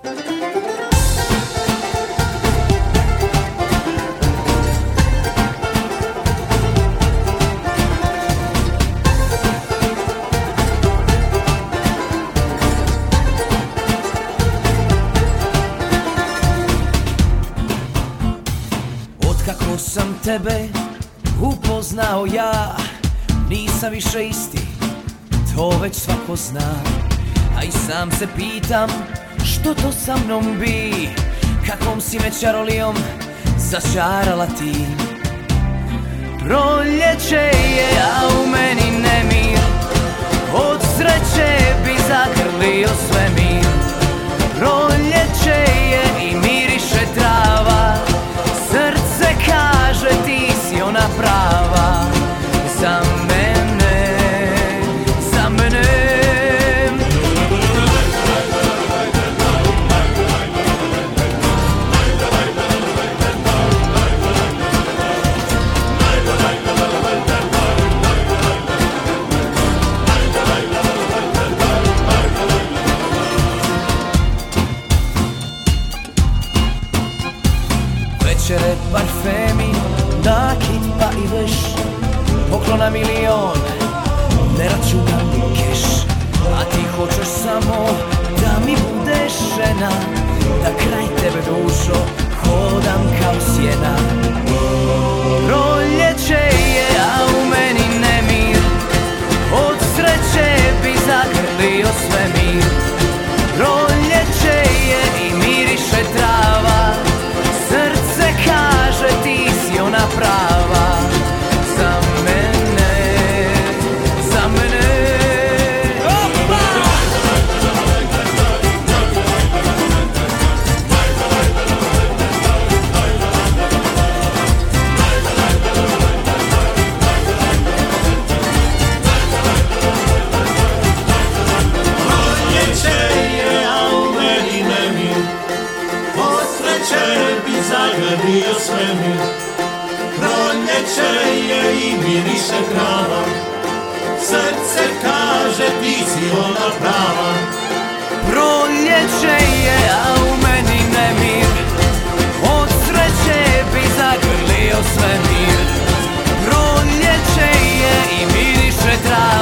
Kako sam tebe upoznao ja, nisam više isti, to već svako zna. A i sam se pitam što to sa mnom bi, kakvom si me čarolijom začarala ti. Proljeće je, a u meni nemir, od sreće bi zagrlio svemir. Proljeće je i miriše trava, srce kaže ti si ona prava za mene, za mene. Večere, parfemi, nakit pa i veš, poklona milion, ne računam keš. A ti hoćeš samo da mi budeš žena, da kraj tebe dušo hodam kao sjena. Proljeće je, a u meni nemir, od sreće bi zagrlio svemir. Proljeće je i miriše trava, srce kaže ti si ona prava za mene, za mene. Proljeće je, a u meni nemir, od sreće bi zagrlio svemir. Proljeće je i miriše trava, srce kaže ti si ona prava. Proljeće je, a u meni nemir, od sreće bi zagrlio svemir. Proljeće je i miriše trava,